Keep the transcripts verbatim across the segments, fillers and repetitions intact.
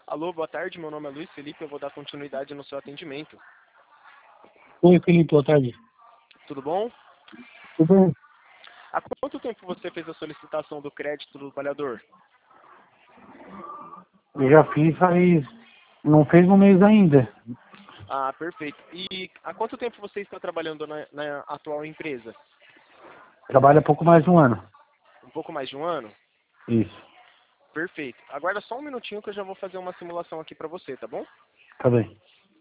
Alô, boa tarde, meu nome é Luiz Felipe, eu vou dar continuidade no seu atendimento. Oi, Felipe, boa tarde. Tudo bom? Tudo bem? Há quanto tempo você fez a solicitação do crédito do trabalhador? Eu já fiz, faz... Não fez um mês ainda. Ah, perfeito. E há quanto tempo você está trabalhando na, na atual empresa? Trabalha pouco mais de um ano. Um pouco mais de um ano? Isso, Perfeito. Aguarda só um minutinho que eu já vou fazer uma simulação aqui para você, tá bom? tá bem.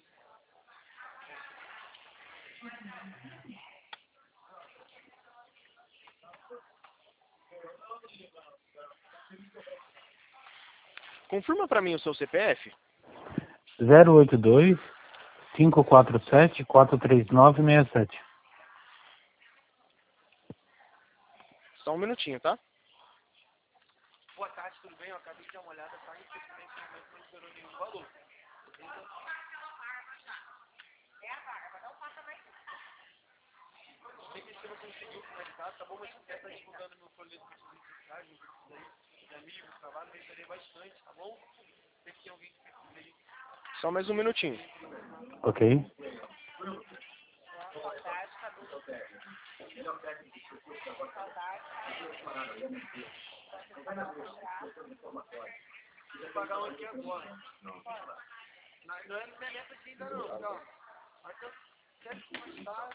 Confirma para mim o seu C P F. zero oito dois, cinco quatro sete, quatro três nove, seis sete. Só um minutinho, tá? Boa tarde, tudo bem? Eu acabei de dar uma olhada, tá? Infelizmente não liberou nenhum valor. Sei que você não conseguiu finalizar, tá bom? Mas se quiser estar divulgando meu folheto de publicidade, no grupo daí, de amigos, trabalho, eu ajudaria bastante, tá bom? Sei que tem alguém que precisa aí. Só mais um minutinho. Ok. Vou pagar um aqui agora. Não, não é no momento aqui ainda não, calma. Mas eu quero começar.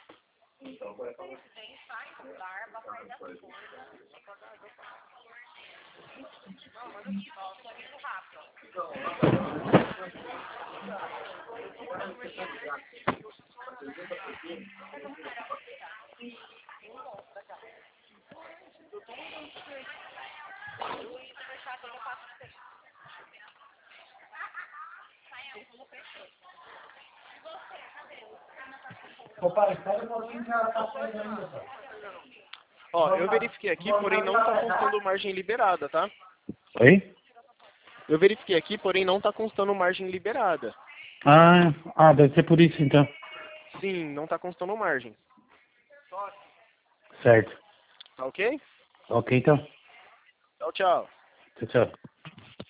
Ô pai, espera um pouquinho que ela tá saindo ainda, pai. Ó, eu verifiquei aqui, porém não tá constando margem liberada, tá? Oi? Eu verifiquei aqui, porém não tá constando margem liberada. Ah, ah, deve ser por isso então. Sim, não tá constando margem. Certo. Tá ok? Ok, então. Tchau, tchau. Tchau, tchau.